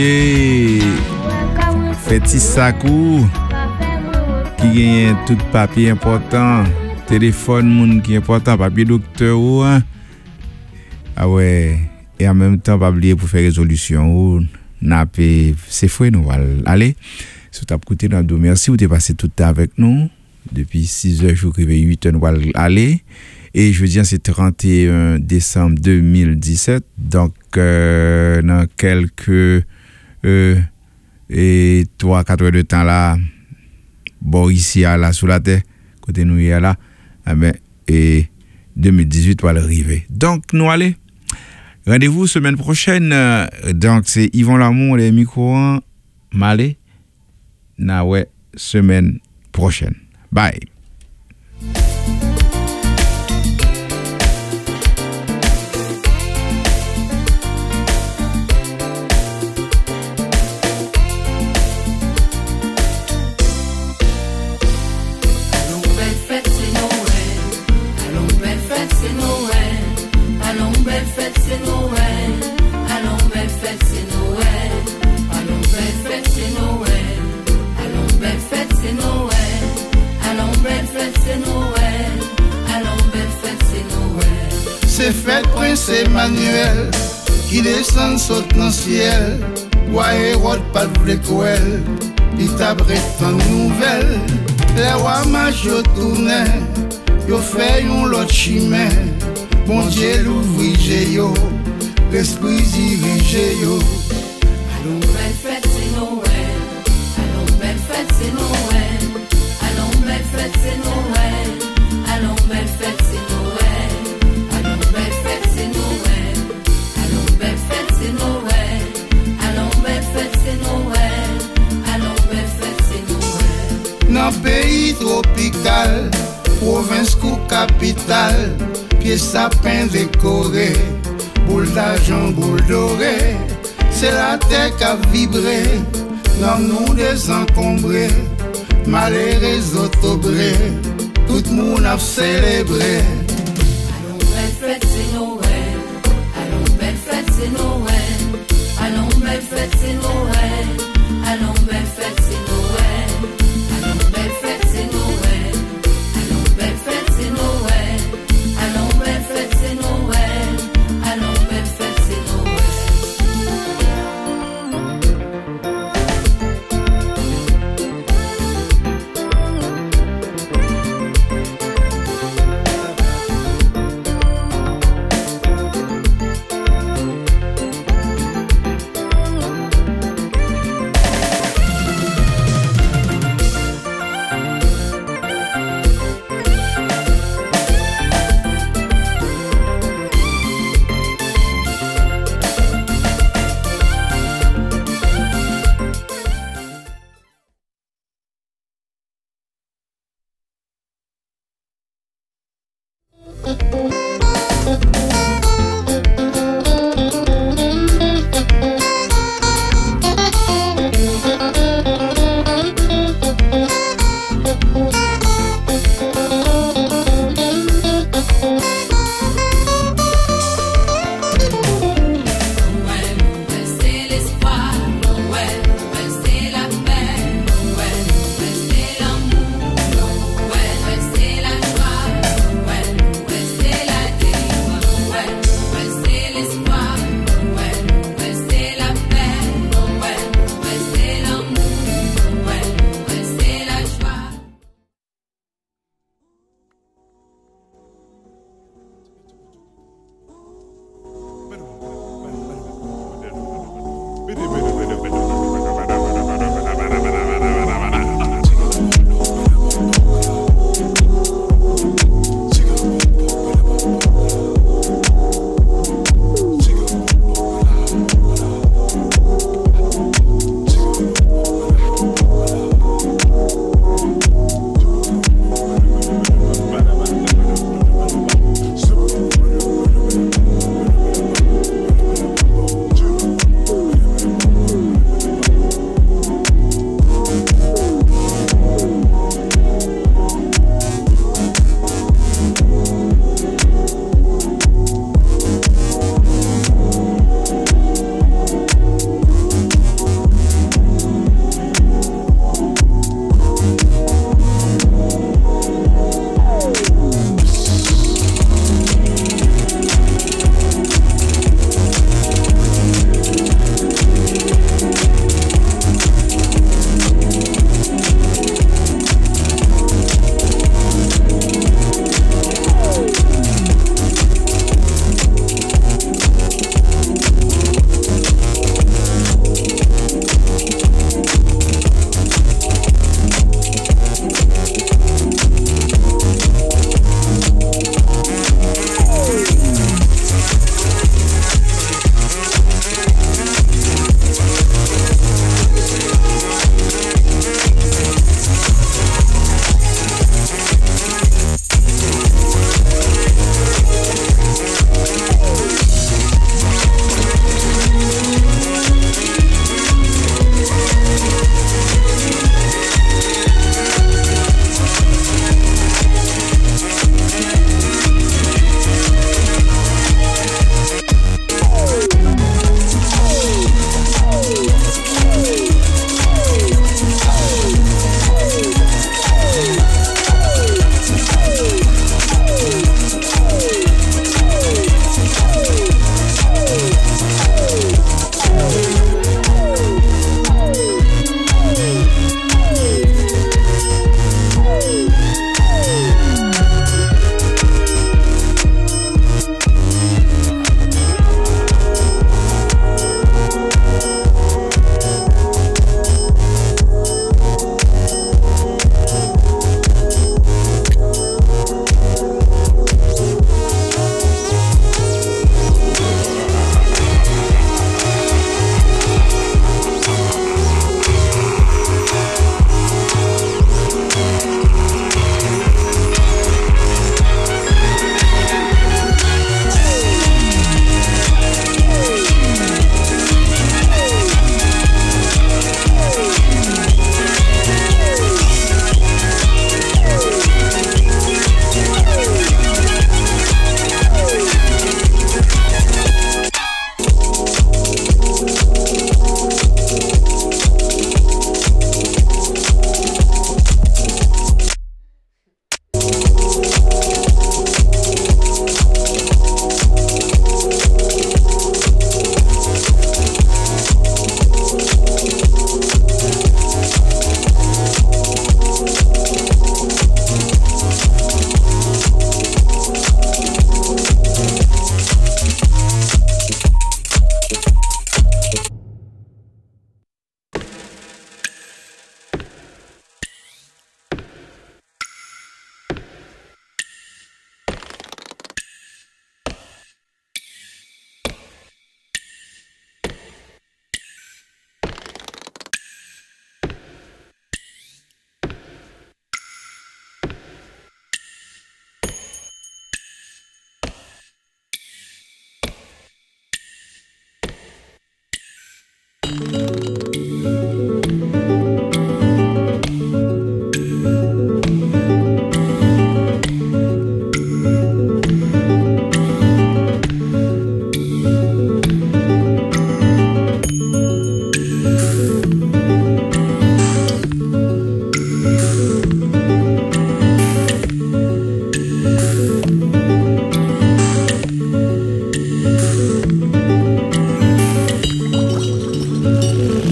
Petit Sakou qui gagne tout papier important, téléphone moun qui important, papier docteur ou ah ouais, et en même temps pas oublier pour faire résolution ou napé c'est fouet nous aller si tu as écouté nous deux merci ou t'es passé tout le temps avec nous depuis 6h jusqu'à 8h nous aller et je veux dire c'est 31 décembre 2017 donc dans quelques et 3-4 heures de temps là bon ici à là sous la terre côté nous y a là et 2018 va arriver donc nous aller rendez-vous semaine prochaine donc c'est Yvon Lamour les micros Malé na ouais semaine prochaine bye. C'est fête Prince Emmanuel qui descend saute dans le ciel. Roi Hérode pas de cruel, il t'abrite en nouvelle. Les rois mages tournaient, yo fait un l'autre chemin. Bon Dieu l'ouvrit yo, l'esprit dirige yo. Allons belle fête c'est Noël, allons belle fête c'est Noël, allons belle fête c'est Noël, allons belle fête c'est Noël. Dans pays tropical, province ou capitale, pieds sapin décoré, boule d'argent, boule dorée, c'est la terre qui a vibré, dans nous désencombrés, malheureux autobrés, tout le monde a célébré. Allons belle fête c'est Noël, allons belle fête c'est Noël, allons belle fête c'est Noël, allons belle fête c'est Noël.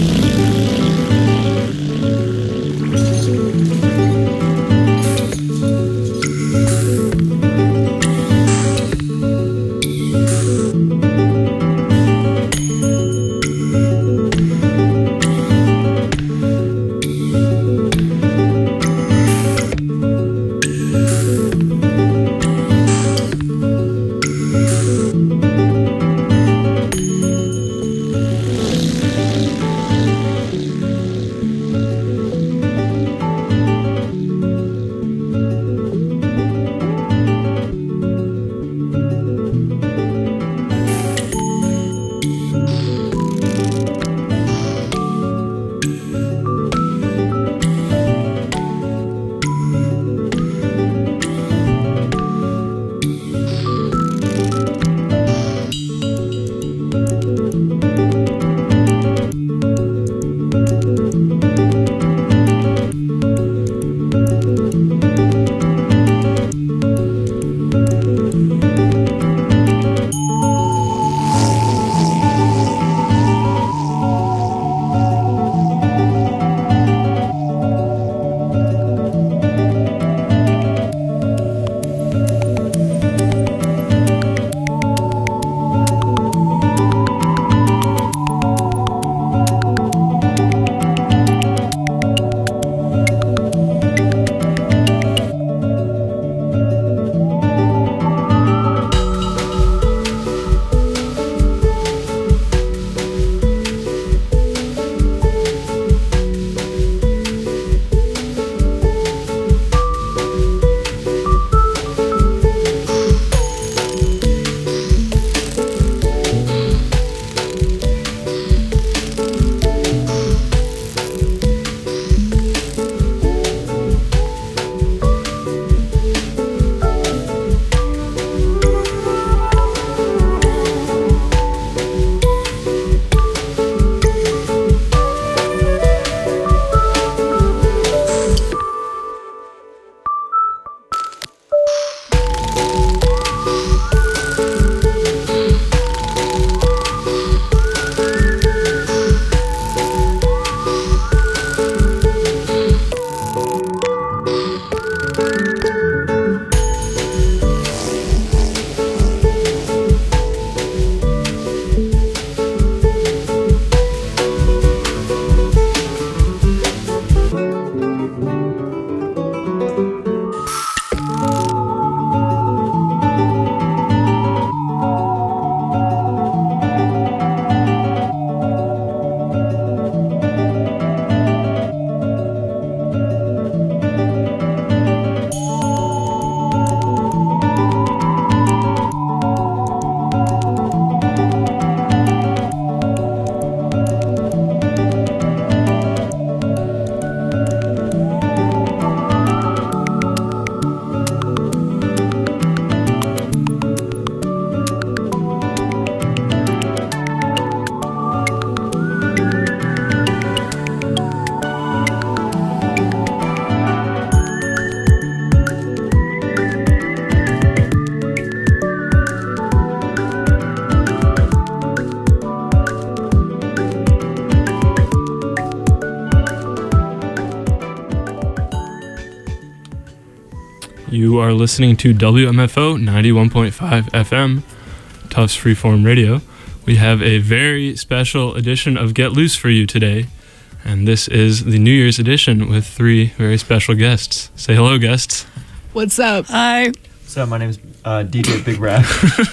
You are listening to WMFO 91.5 FM, Tufts Freeform Radio. We have a very special edition of Get Loose for you today, and this is the New Year's edition with three very special guests. Say hello, guests. What's up? Hi. What's up? My name is DJ Big Rap.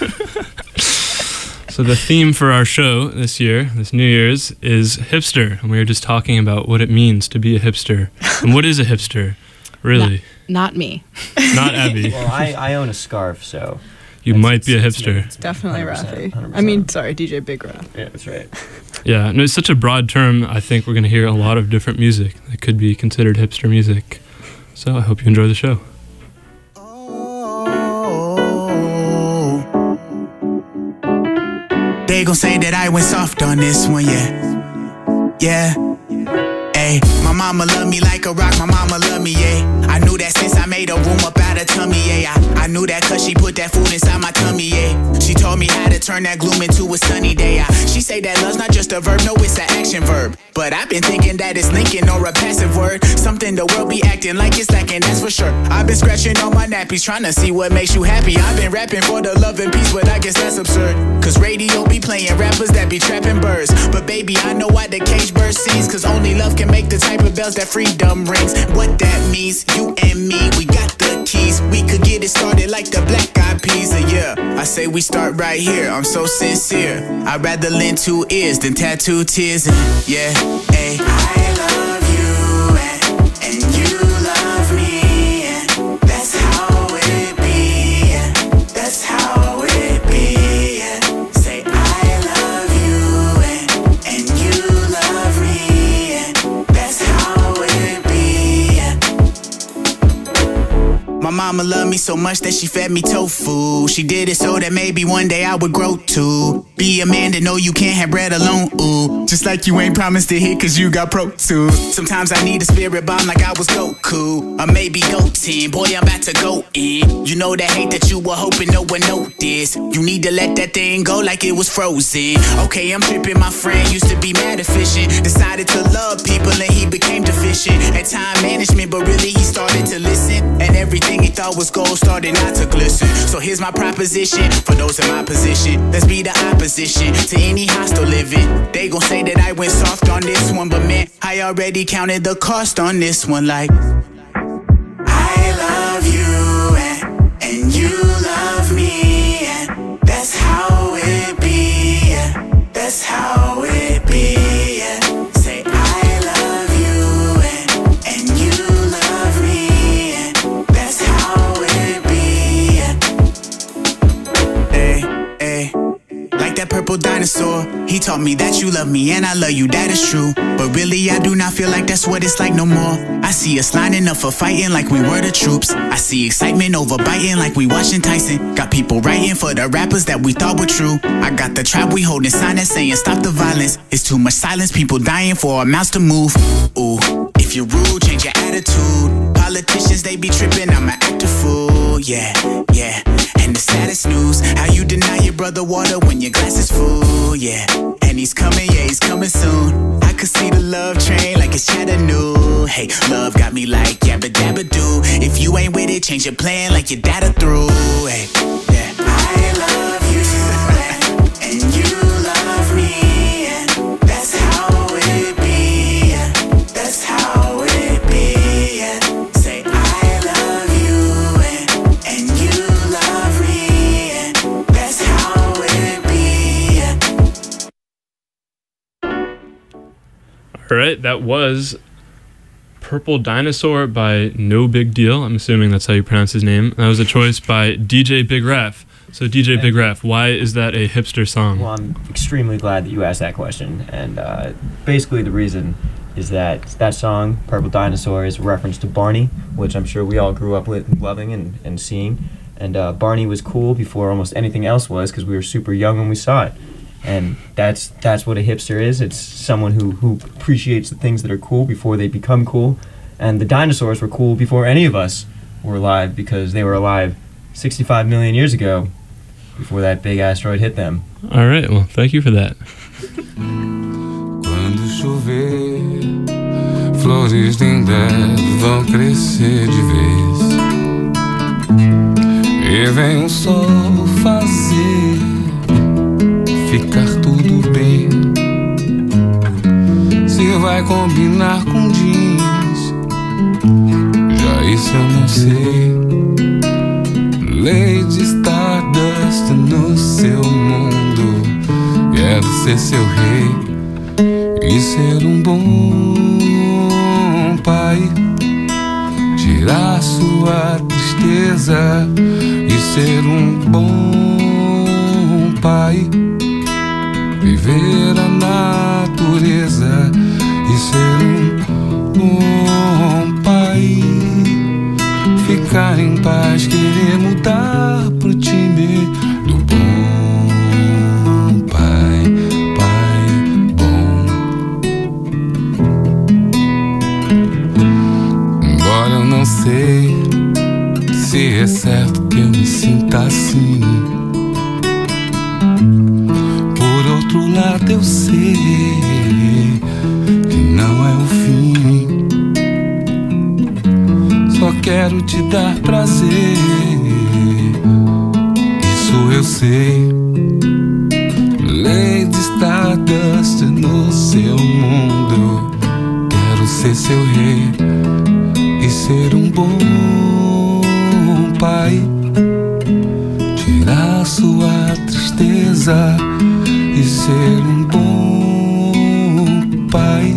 So the theme for our show this year, this New Year's, is hipster, and we were just talking about what it means to be a hipster. And what is a hipster, really? Not me. Not Abby. Well, I own a scarf, so... You might be a hipster. It's definitely 100%, Rafi. 100%. I mean, sorry, DJ Big Rap. Yeah, that's right. Yeah, no, it's such a broad term. I think we're going to hear a lot of different music that could be considered hipster music. So I hope you enjoy the show. They gon' say that I went soft on this one, yeah. Yeah. Ay, my mama love me like a rock, my mama love me, yeah. I knew that since I made a room up out of tummy, yeah. I knew that cause she put that food inside my tummy, yeah. She told me how to turn that gloom into a sunny day, yeah. She say that love's not just a verb, no, it's an action verb. But I've been thinking that it's linking or a passive word. Something the world be acting like it's lacking, that's for sure. I've been scratching on my nappies, trying to see what makes you happy. I've been rapping for the love and peace, but I guess that's absurd. Cause radio be playing rappers that be trapping birds. But baby, I know why the cage bird sings. Cause only love can make the type of bells that freedom rings. What that means, you and me, we got the keys. We could get it started like the Black Eyed Peas, yeah. I say we start right here, I'm so sincere. I'd rather lend 2 ears than tattoo tears, and yeah, hey. I love you, and you love me, and that's how it be, that's how it be, say I love you, and you love me, and that's how it be. My mama loved me so much that she fed me tofu. She did it so that maybe one day I would grow to be a man to know you can't have bread alone, ooh. Just like you ain't promised to hit cause you got Pro Tools. Sometimes I need a spirit bomb like I was Goku, or maybe Goten, boy I'm about to go in. You know that hate that you were hoping no one noticed. You need to let that thing go like it was frozen. Okay, I'm tripping, my friend used to be mad efficient. Decided to love people and he became deficient at time management, but really he started to listen. And everything he thought was gold started not to glisten. So here's my proposition for those in my position. Let's be the opposition to any hostile living. They gon' say that I went soft on this one, but man, I already counted the cost on this one. Like I love you, and you love me, and that's how it be, that's how it be. Say I love you, and you love me, and that's how it be. Hey, hey. Like that purple dinosaur, he taught me that you love me and I love you, that is true. But really I do not feel like that's what it's like no more. I see us lining up for fighting like we were the troops. I see excitement over biting like we watching Tyson. Got people writing for the rappers that we thought were true. I got the tribe we holding sign that's saying stop the violence. It's too much silence, people dying for our mouths to move. Ooh, if you're rude, change your attitude. Politicians, they be tripping, I'm an actor fool, yeah, yeah. And the saddest news, how you deny your brother water when your glass is full, yeah. And he's coming, yeah, he's coming soon. I could see the love train like it's Chattanooga. Hey, love got me like yabba dabba doo. If you ain't with it, change your plan like your data through. Hey, yeah. I love you, and you love me, and that's how it be, that's how it be. Say I love you, and you love me, and that's how it be. All right, that was Purple Dinosaur by No Big Deal. I'm assuming that's how you pronounce his name. That was a choice by DJ Big Raf. So DJ Big Raf, why is that a hipster song? Well, I'm extremely glad that you asked that question. And basically the reason is that that song, Purple Dinosaur, is a reference to Barney, which I'm sure we all grew up with, loving and seeing. And Barney was cool before almost anything else was because we were super young when we saw it. And that's what a hipster is. It's someone who appreciates the things that are cool before they become cool. And the dinosaurs were cool before any of us were alive because they were alive 65 million years ago before that big asteroid hit them. All right, well, thank you for that. Quando chover, flores lindas vão crescer de vez. E vem o sol fazer ficar tudo bem. Se vai combinar com jeans, já isso eu não sei. Lady Stardust no seu mundo, quero ser seu rei e ser bom pai. Tirar sua tristeza e ser bom pai. Viver a natureza e ser bom pai. Ficar em paz, querer mudar pro time do bom pai, pai bom. Embora eu não sei tá assim. Por outro lado eu sei que não é o fim. Só quero te dar prazer, isso eu sei. Lady Stardust no seu mundo, quero ser seu rei e ser um bom pai. Tirar sua tristeza e ser um bom pai.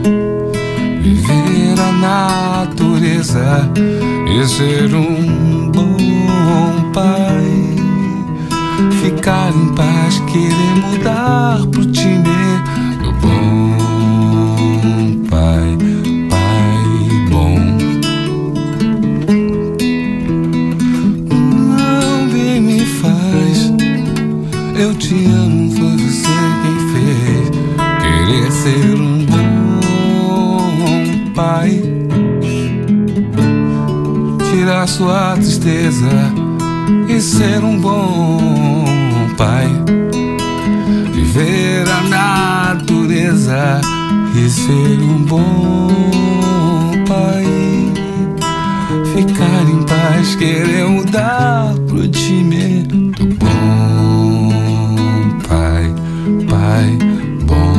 Viver a natureza e ser um bom pai. Ficar em paz, querer mudar pro time do bom pai, pai bom. Não bem me faz, eu te amo, foi você quem fez. Querer ser um bom pai. Tirar sua tristeza e ser um bom pai. Viver a natureza e ser um bom pai. Ficar em paz, querer mudar pro time do bom pai, pai bom.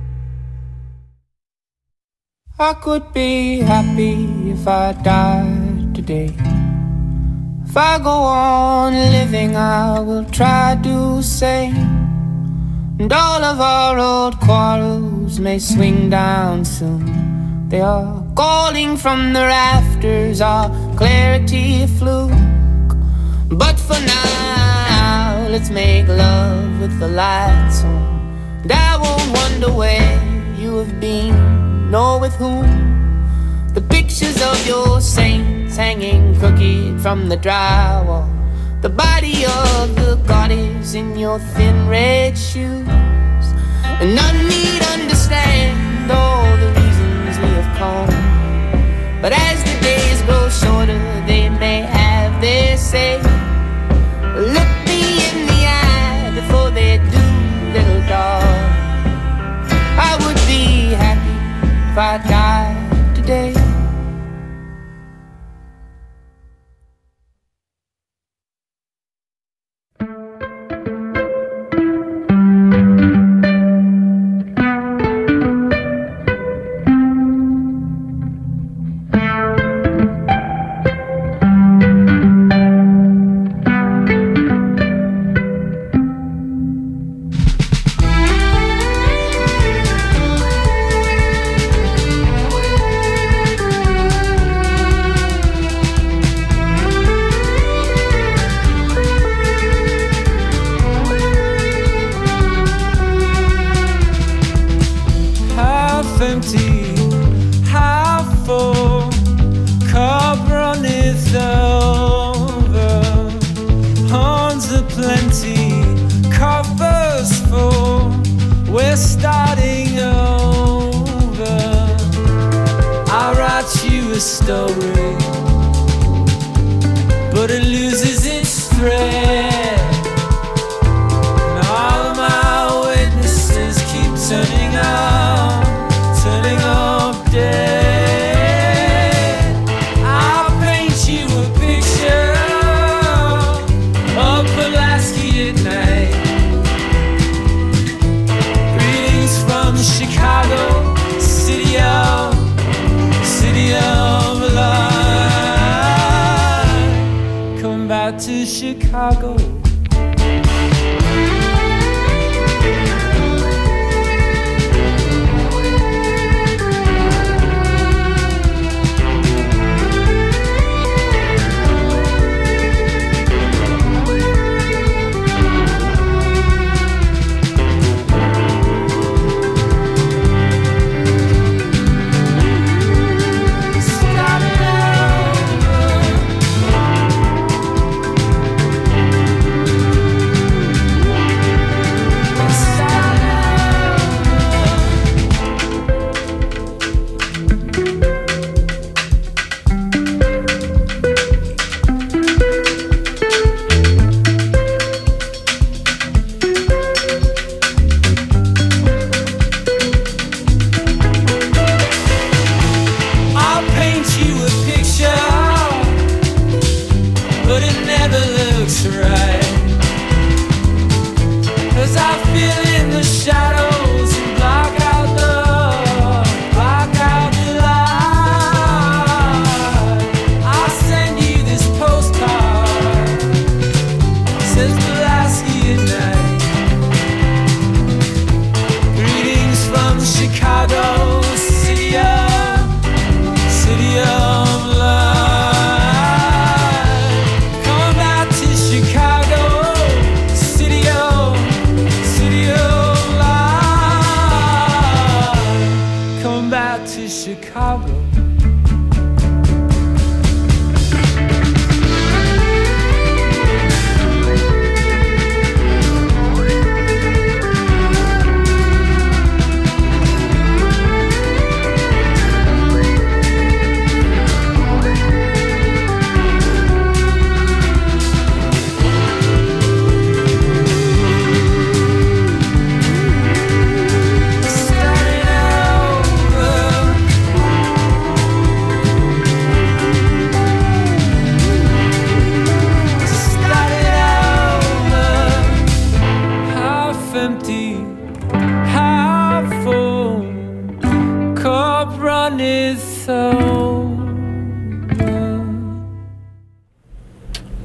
I could be happy if I died today. If I go on living, I will try to say, and all of our old quarrels may swing down soon. They are calling from the rafters, our clarity a fluke. But for now, let's make love with the lights on. And I won't wonder where you have been, nor with whom. The pictures of your saints hanging crooked from the drywall, the body of the goddess in your thin red shoes. And none need understand all the reasons we have come, but as the days grow shorter, they may have their say. Look me in the eye before they do, little dog. I would be happy if I died today.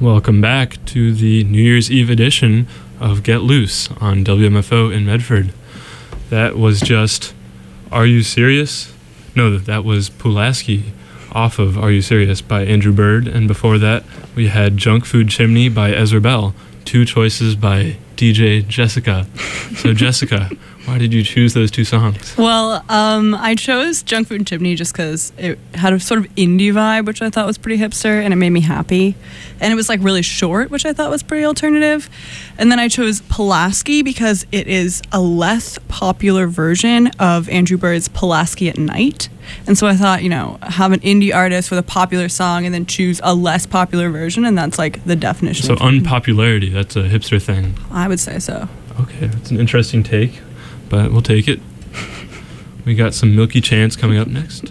Welcome back to the New Year's Eve edition of Get Loose on WMFO in Medford. That was just Are You Serious? No, that was Pulaski off of Are You Serious by Andrew Bird. And before that, we had Junk Food Chimney by Ezra Bell. Two choices by DJ Jessica. So Jessica, why did you choose those two songs? Well, I chose Junk Food and Chimney just because it had a sort of indie vibe, which I thought was pretty hipster, and it made me happy. And it was like really short, which I thought was pretty alternative. And then I chose Pulaski because it is a less popular version of Andrew Bird's Pulaski at Night. And so I thought, have an indie artist with a popular song and then choose a less popular version, and that's like the definition. So unpopularity, that's a hipster thing. I would say so. Okay, that's an interesting take, but we'll take it. We got some Milky Chance coming up next.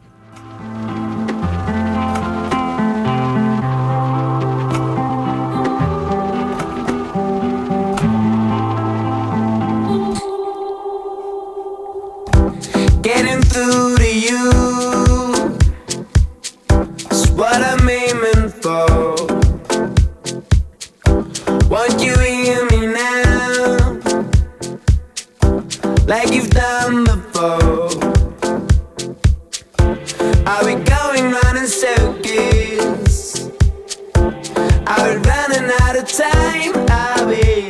Getting through to you is what I'm aiming for. Won't you hear me now, like you've done before? Are we going round in circles? Are we running out of time? Are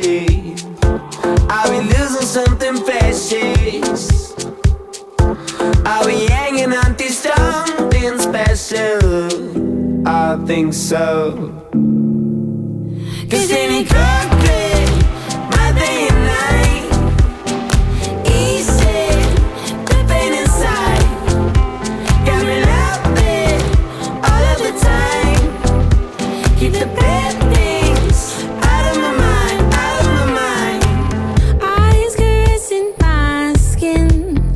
we losing something precious? Are we hanging on to something special? I think so. 'Cause in it concrete, my day and night, easy, the pain inside, got me laughing all of the time. Keep the bad things out of my mind, out of my mind. Eyes caressing my skin,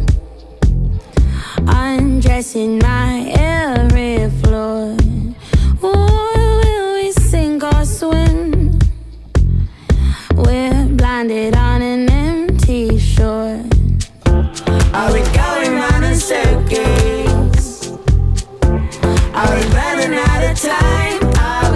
undressing my every floor. Oh, will we sink or swim? We're blinded on an empty shore. Are we going round in circles? Are we running out of time? Are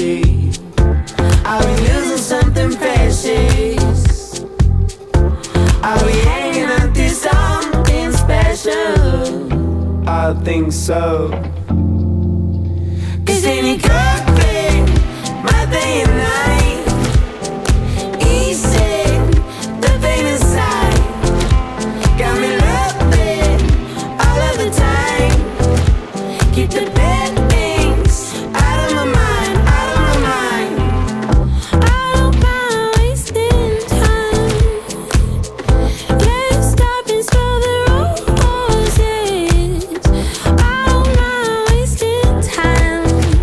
we losing something precious? Are we hanging on to something special? I think so. 'Cause in it concrete, my day and night, easy, the pain inside, got me loving all of the time. Keep the bad things out of my mind, out of my mind. I don't mind wasting time. Let's stop and smell the roses. I don't mind wasting time.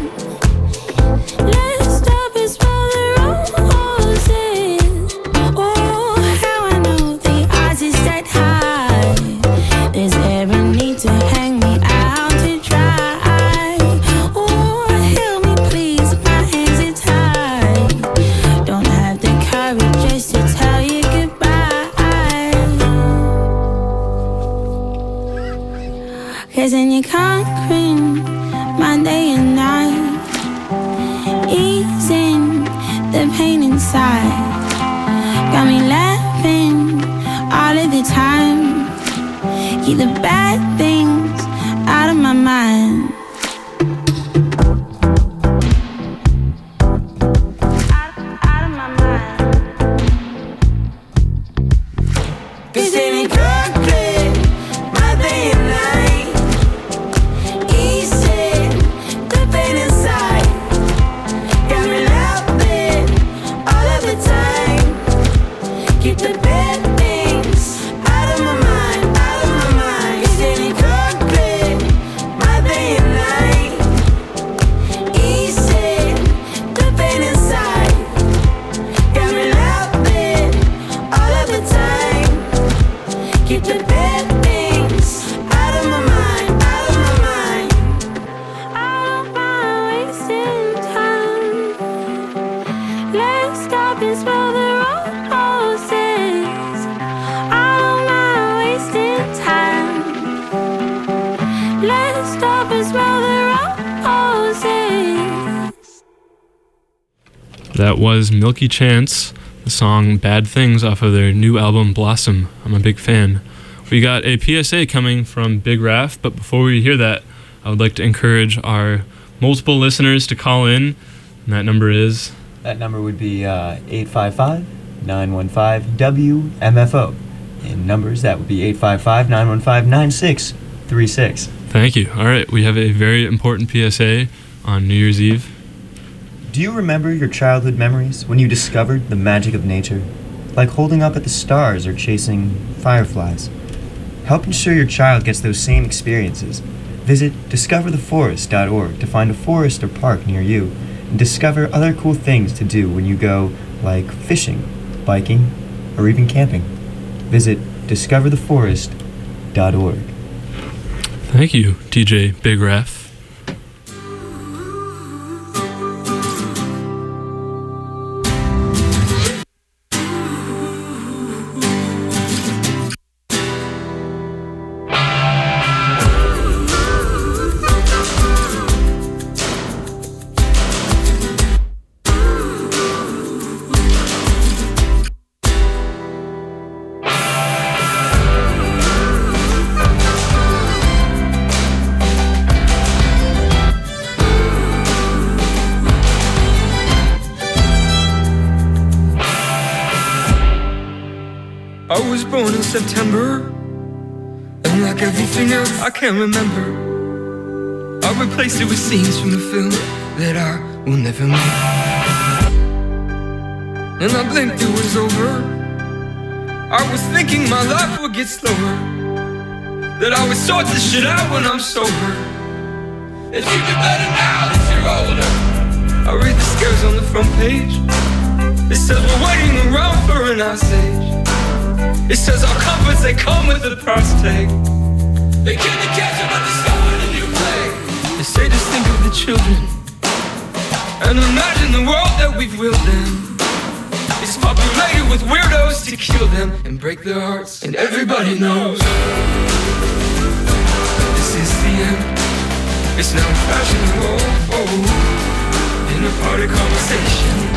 Let's stop and smell the roses. Oh, how I know the odds is that high. There's every need to hang me out to dry. Oh, help me please, my hands are tied. Don't have the courage just to tell you goodbye. 'Cause in your concrete, my day and night, easing the pain inside, got me laughing all of the time. Keep the bad things out of my mind. Out of my mind. 'Cause in it concrete, my day and night, easy, the pain inside, got me laughing all of the time. Keep the bad things out of my mind, out of my mind. 'Cause in it concrete, my day and night, easy, the pain inside, got me laughing all of the time. Keep the bad things out of my mind, out of my mind. I don't mind wasting time. Let's stop and smell the roses. I don't mind wasting time. Let's stop and smell the roses. That was Milky Chance, the song Bad Things off of their new album Blossom. I'm a big fan. We got a PSA coming from Big Raph, but before we hear that, I would like to encourage our multiple listeners to call in, and that number is? That number would be 855-915-WMFO. In numbers, that would be 855-915-9636. Thank you. All right, we have a very important PSA on New Year's Eve. Do you remember your childhood memories when you discovered the magic of nature? Like holding up at the stars or chasing fireflies? Help ensure your child gets those same experiences. Visit discovertheforest.org to find a forest or park near you and discover other cool things to do when you go, like fishing, biking, or even camping. Visit discovertheforest.org. Thank you, DJ Big Raph. I was born in September, and like everything else I can't remember, I replaced it with scenes from a film that I will never make. And I blinked, it was over. I was thinking my life would get slower, that I would sort this shit out when I'm sober. That you do better now that you're older. I read the scares on the front page. It says we're waiting around for an ice age. It says our comforts, they come with a price tag. They can't catch them, but discover the new plague. They say just think of the children and imagine the world that we've willed them. It's populated with weirdos to kill them and break their hearts. And everybody knows this is the end. It's now fashionable in a party conversation.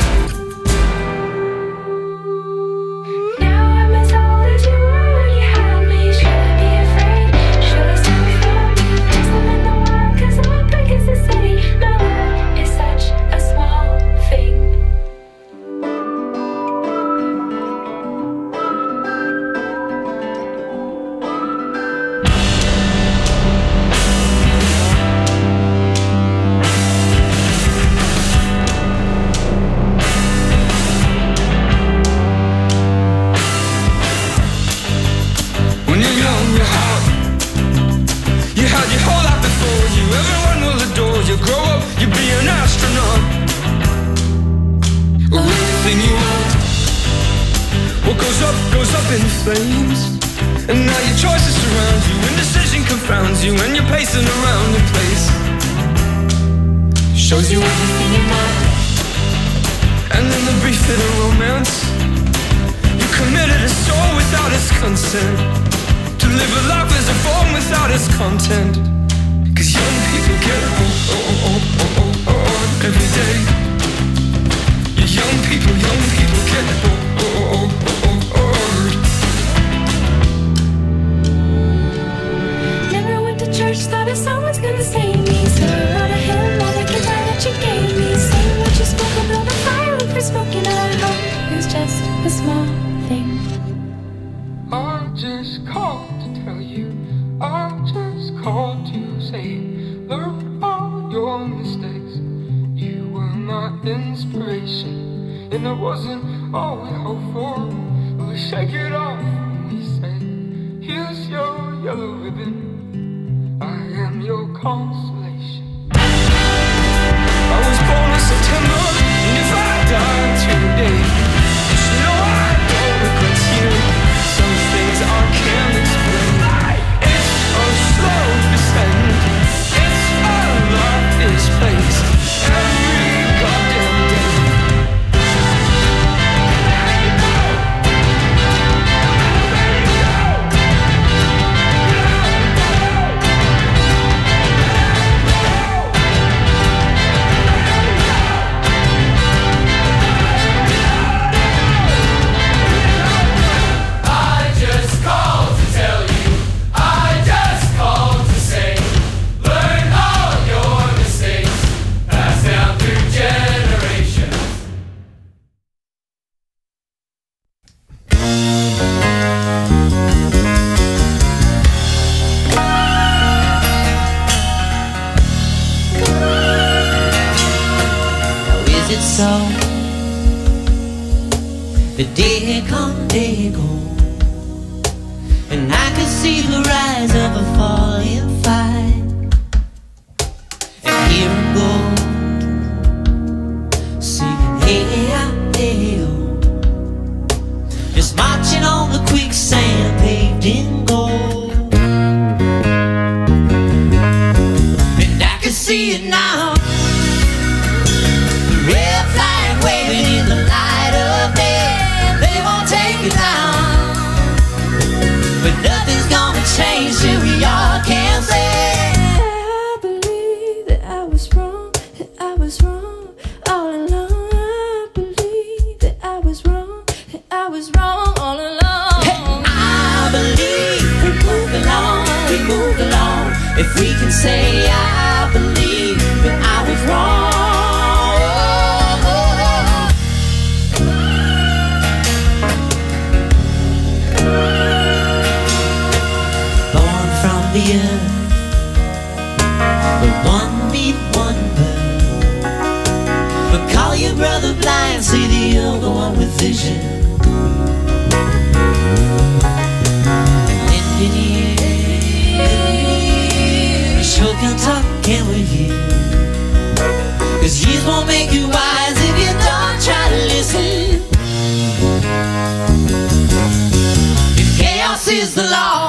And now your choices surround you, indecision confounds you, and you're pacing around in place. Shows you everything you want, and then the brief bit of romance. You committed a soul without its consent, to live a life as a form without its content. Cause young people get bored every day. Young people get bored. Church thought someone's gonna save me, so I wrote a hymn on the guitar that you gave me. Saying what you spoke and build a fire for smoking. I hope it's just a small thing. I just called to tell you, I just called to say, learn all your mistakes. You were my inspiration, and it wasn't all we hoped for. We shake it off and we say, here's your yellow ribbon. I am your consolation. I was born in September, and if I die today, just know I don't regret you. Some things I can't explain. It's a slow descent. It's a life is placed every goddamn day. but nothing's gonna change till we all can say, I believe that I was wrong, that I was wrong all along. I believe that I was wrong, that I was wrong all along. hey, I believe we move along, we move along. If we can say I believe that I was wrong. Born from the earth, but one beat, one bird. But call your brother blind, see the younger one with vision. Engineer, sure can talk, can we hear? 'Cause years won't make you wise if you don't try to listen. If chaos is the law,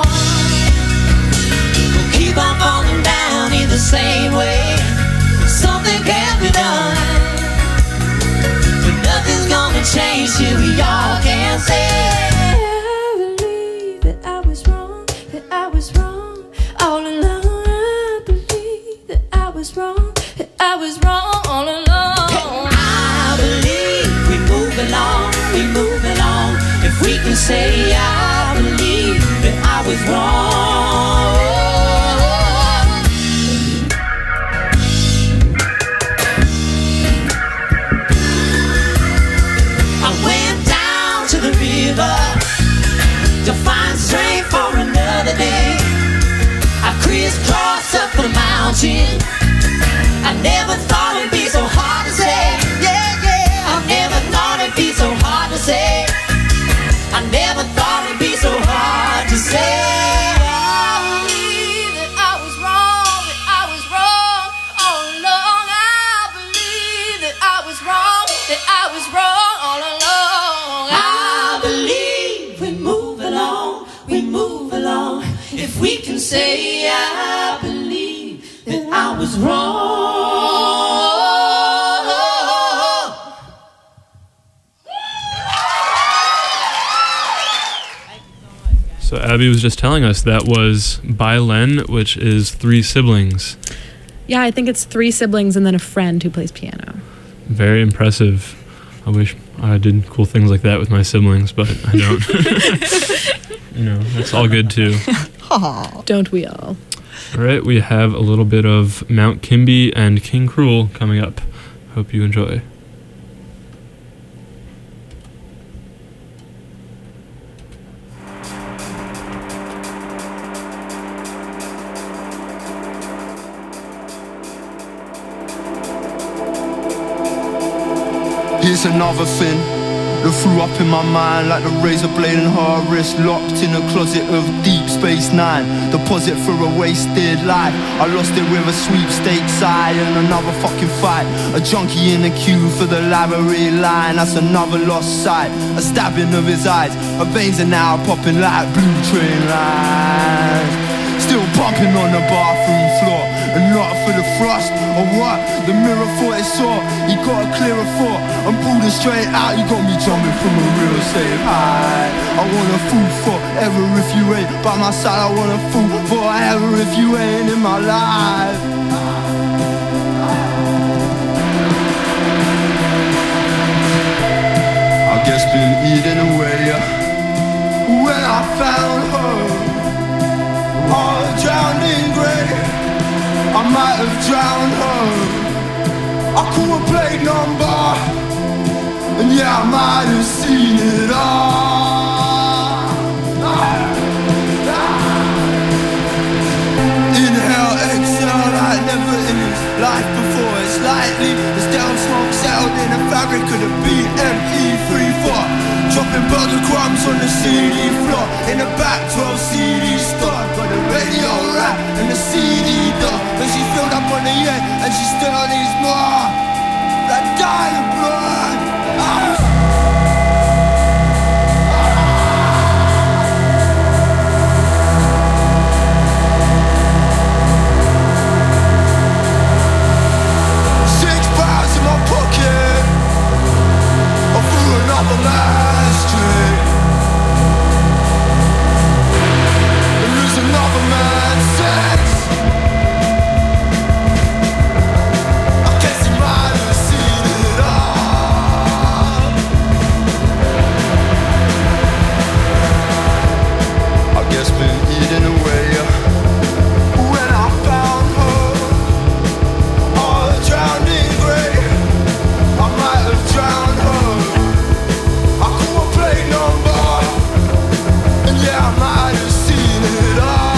we'll keep on falling down in the same way. Something can be done, but nothing's gonna change till we all can say, I believe that I was wrong, that I was wrong all along. I believe that I was wrong, that I was wrong all along. I believe we move along, we move along. If we can say I believe that I was wrong. I went down to the river to find strength for another day. I crisscrossed up the mountain. I never thought it'd be so hard to say. Yeah, yeah. I never thought it'd be so hard to say. I never thought it'd be so hard to say. I believe that I was wrong, that I was wrong all along. I believe that I was wrong, that I was wrong all along. I believe we move along, we move along. If we can say I believe that I was wrong. So Abby was just telling us that was by Len, which is 3 siblings. Yeah, I think it's 3 siblings and then a friend who plays piano. Very impressive. I wish I did cool things like that with my siblings, but I don't. You know, that's all good too. Don't we all? All right, we have a little bit of Mount Kimby and King Cruel coming up. Hope you enjoy. Here's another thing that flew up in my mind like the razor blade in her wrist, locked in a closet of Deep Space Nine. Deposit for a wasted life. I lost it with a sweepstakes eye and another fucking fight. A junkie in the queue for the library line. That's another lost sight. A stabbing of his eyes. Her veins are now popping like blue train lines. Still bumping on the bathroom floor, and not for the frost or what the mirror thought it saw. You got a clearer thought. I'm pulling straight out. You got me jumping from a real safe high. I want a fool forever if you ain't by my side. I want a fool forever if you ain't in my life. I guess been eating away when I found her. All drowned in grey, I might have drowned her. I could have played number, and yeah, I might have seen it all. Inhale, exhale, like never in this life before. It's lightly, it's down smoke settled in a fabric of the BME34. Dropping burger crumbs on the CD floor in the back 12 CD store. Got the radio rack and the CD door, but she's filled up on the end and she still needs more. That dying blood. £6 in my pocket, or through another man's street. might have seen it all.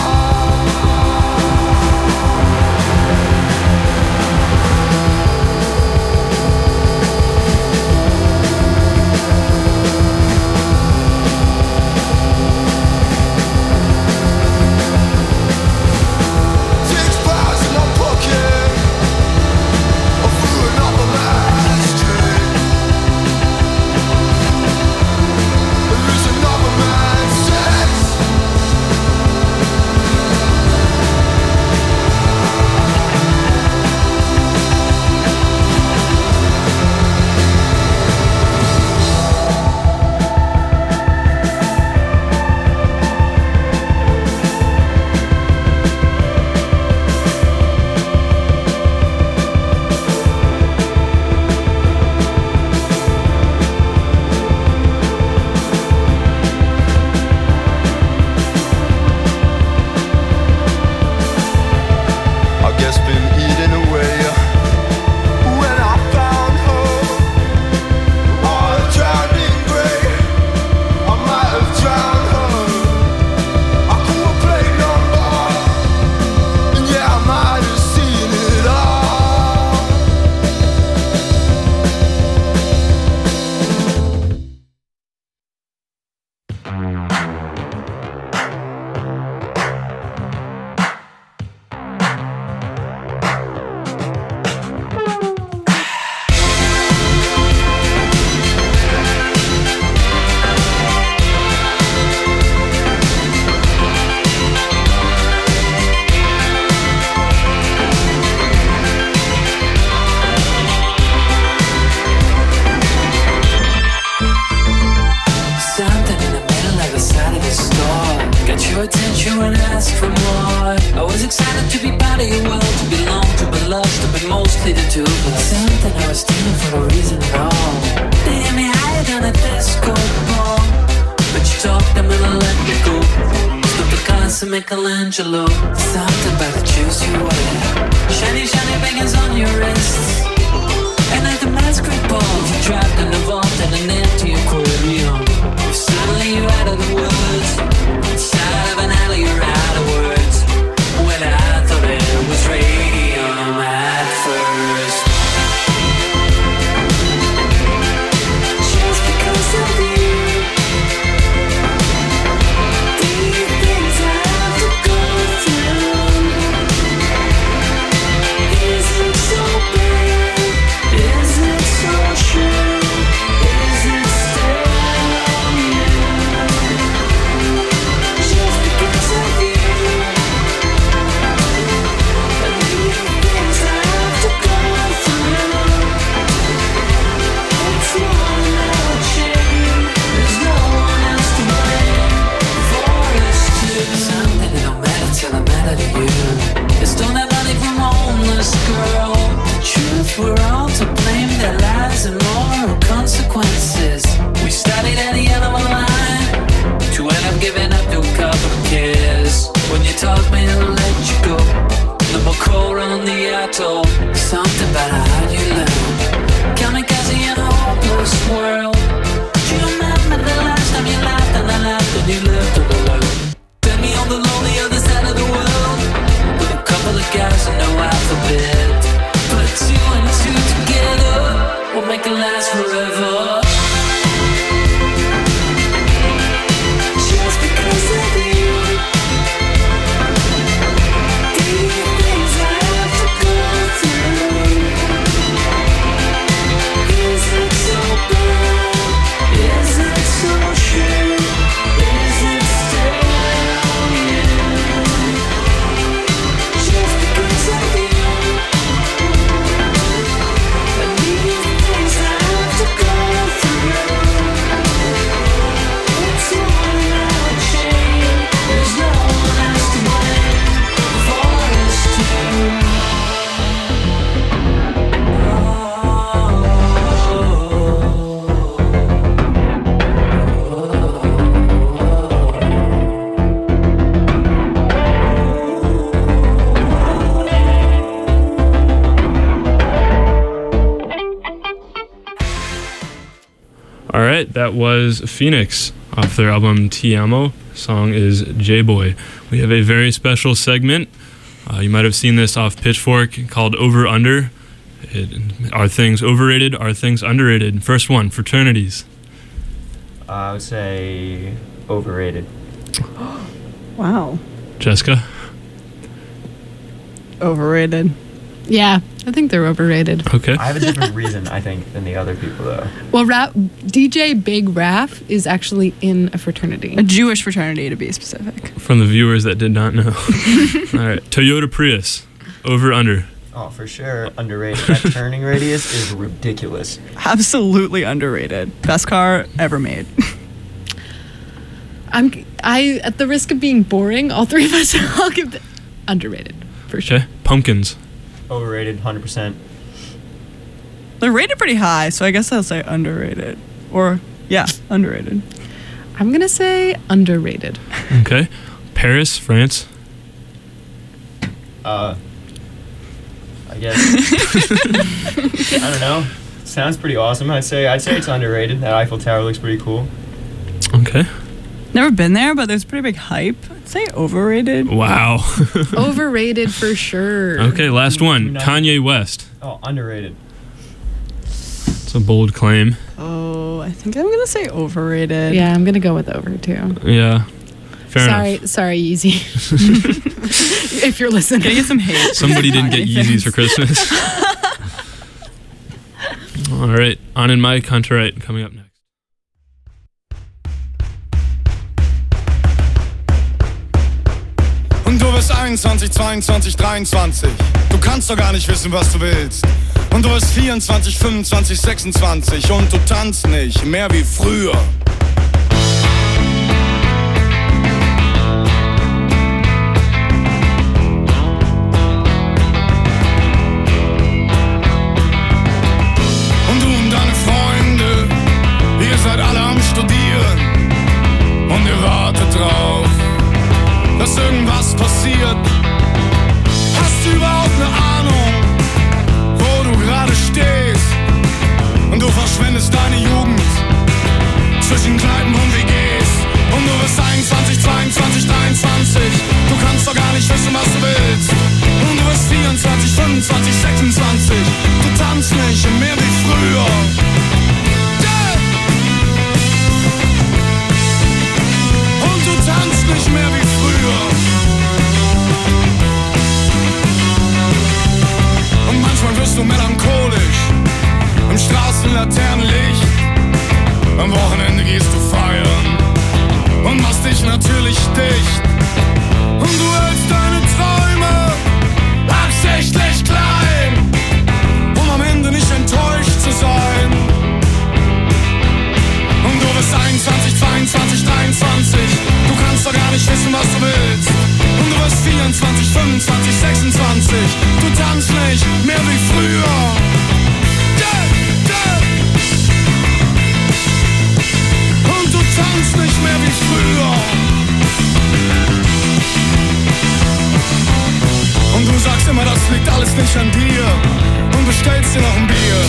Michelangelo, something about the juice you wear. Shiny, shiny bangers on your wrists. And at the masquerade ball, you're trapped in a vault and an empty aquarium. If suddenly you're out of the woods, inside of an alley you're out of words. Well, I thought it was radium at first. Just because of you, these things I have to go through. Is it so bad? Is it so true? Is it still you? Just because of you, and these things I have to go through. It's one little chain. There's no one else to blame for us two. Something that don't matter till I matter to you. They stole that money from a homeless girl. The truth, we're all to blame. Their lives and moral consequences. We studied at the end of a line to end up giving up to a couple of kids. When you talk me, I'll let you go. The more cold on the atoll. Something about how you learn. Kamikaze in a hopeless world. Do you remember the last time you laughed and I laughed and you lived alone? Tell me on the lonely other side of the world, with a couple of guys and no alphabet. Put two and two together, we'll make it last forever. Just because of you, these things I have to go through. Is it so bad? Is it so true? Is it still you? Just because of you, and these things I have to go through. It's one little chain. There's no one else to blame for us two. All right, that was Phoenix off their album Ti Amo. Song is J-Boy. We have a very special segment. You might have seen this off Pitchfork called Over Under. Are things overrated? Are things underrated? First one, fraternities. I would say overrated. Wow. Jessica? Overrated. Yeah, I think they're overrated. Okay. I have a different reason, I think, than the other people, though. Well, DJ Big Raph is actually in a fraternity. A Jewish fraternity, to be specific. From the viewers that did not know. All right. Toyota Prius. Over, under. Oh, for sure, underrated. That turning radius is ridiculous. Absolutely underrated. Best car ever made. I at the risk of being boring, all three of us, I'll give it underrated, for sure. Okay. Pumpkins. Overrated, 100%. They're rated pretty high, so I guess I'll say underrated. Or, yeah, underrated. I'm going to say underrated. Okay. Paris, France. I guess. I don't know. Sounds pretty awesome. I'd say it's underrated. That Eiffel Tower looks pretty cool. Okay. Never been there, but there's pretty big hype. I'd say overrated. Wow. Overrated for sure. Okay, last one. Kanye West. Oh, underrated. It's a bold claim. Oh, I think I'm going to say overrated. Yeah, I'm going to go with over too. Yeah. Fair enough. Sorry, Yeezy. If you're listening. Can I get some hate? Somebody didn't get Yeezys for Christmas. All right. On in my country coming up next. Und du bist 21, 22, 23. Du kannst doch gar nicht wissen, was du willst. Und du bist 24, 25, 26 und du tanzt nicht mehr wie früher. Und du und deine Freunde, ihr seid alle am Studieren und ihr wartet drauf, dass irgendwas passiert. Hast du überhaupt eine Ahnung, wo du gerade stehst? Und du verschwendest deine Jugend zwischen Kneipen und WGs. Und du bist 21, 22, 23. Du kannst doch gar nicht wissen, was du willst. Und du bist 24, 25, 26. Du tanzt nicht mehr wie früher. Und du tanzt nicht mehr wie früher. Und manchmal wirst du melancholisch im Straßenlaternenlicht. Am Wochenende gehst du feiern und machst dich natürlich dicht. Und du hältst deine Träume absichtlich klein, um am Ende nicht enttäuscht zu sein. Und du bist 21, 22, 23. Du kannst doch gar nicht wissen, was du willst. Und du bist 24, 25, 26. Du tanzt nicht mehr wie früher. Und du tanzt nicht mehr wie früher. Und du sagst immer, das liegt alles nicht an dir. Und bestellst dir noch ein Bier.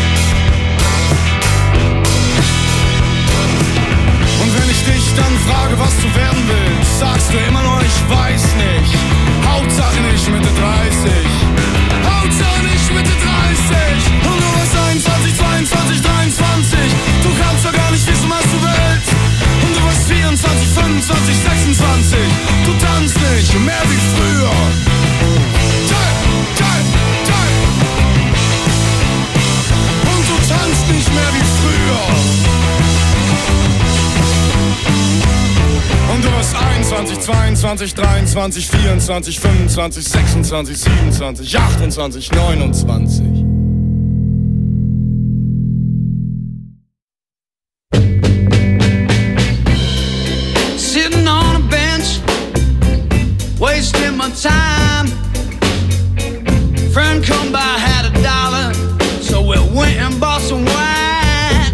Und wenn ich dich dann frage, was du werden willst, sagst du immer nur, ich weiß nicht. Hauptsache nicht Mitte 30. Hauptsache nicht Mitte 30. Und du bist 21, 22, 23. Du kannst doch gar nicht wissen, was du willst. Und du bist 24, 25, 26. Du tanzt nicht mehr wie früher. Und du tanzt nicht mehr wie früher. Und du bist 21, 22, 23, 24, 25, 26, 27, 28, 29. Sitting on a bench, wasting my time. Friend come by, had $1, so we went and bought some wine.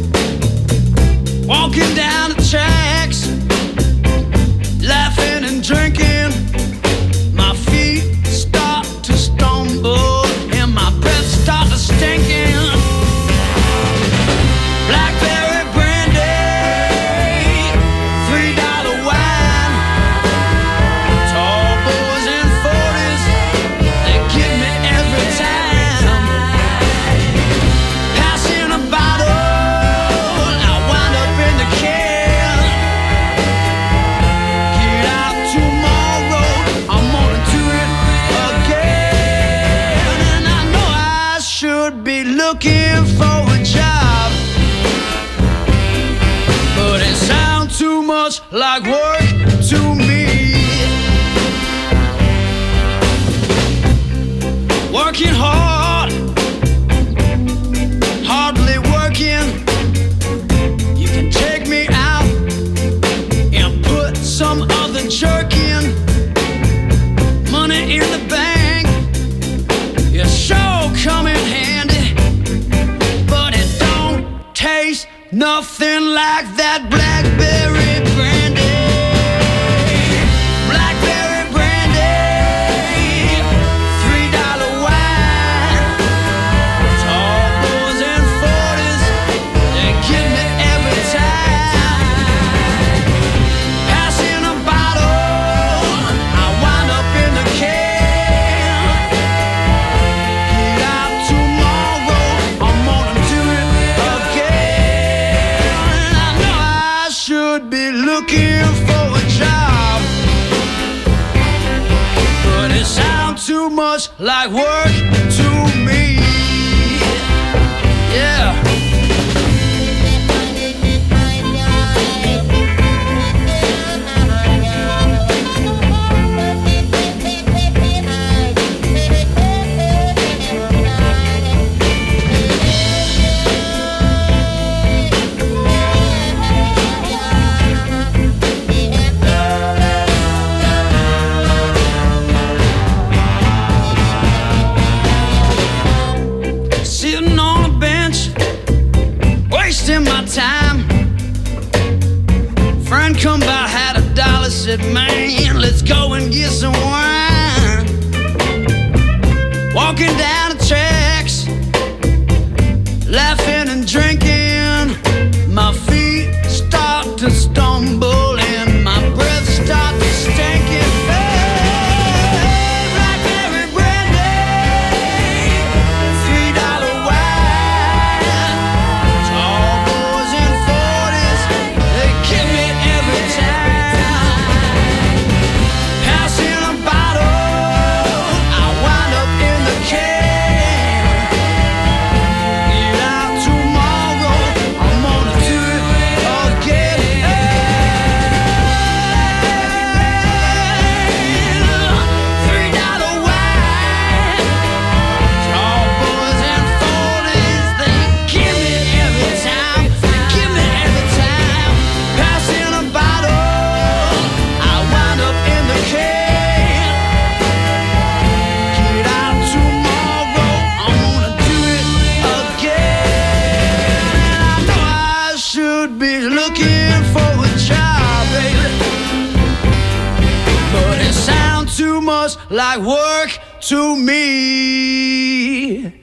Walking down the tracks, laughing and drinking. My feet start to stumble and my breath starts stinking. Blackberry brandy, of the jerking, money in the bank, your show come in handy, but it don't taste nothing like that blackberry brandy. Blackberry brandy, $3 wine, tall boys and 40s, they give me every time. Passing a bottle, I wind up in the can. Get out tomorrow, I'm gonna do it again. I know I should be looking for a job, but it sounds too much like work to me. Yeah. Sitting on a bench, wasting my time. Friend come by, had $1, said, man, let's go and get some wine. Walking down the tracks, laughing and drinking. My feet start to stumble and my breath start to stink. Blackberry brandy, $3 wine, tall boys in 40s, they give me every time. Passing a bottle, I wind up in the can. Get out tomorrow, I'm gonna do it again. $3 wine, tall boys and 40s, they give me every time. They give me every time. Passing a bottle, I wind up in the can. Get out tomorrow, I'm gonna do it again. I know I should be looking for a job, baby, but it sounds too much like work to me.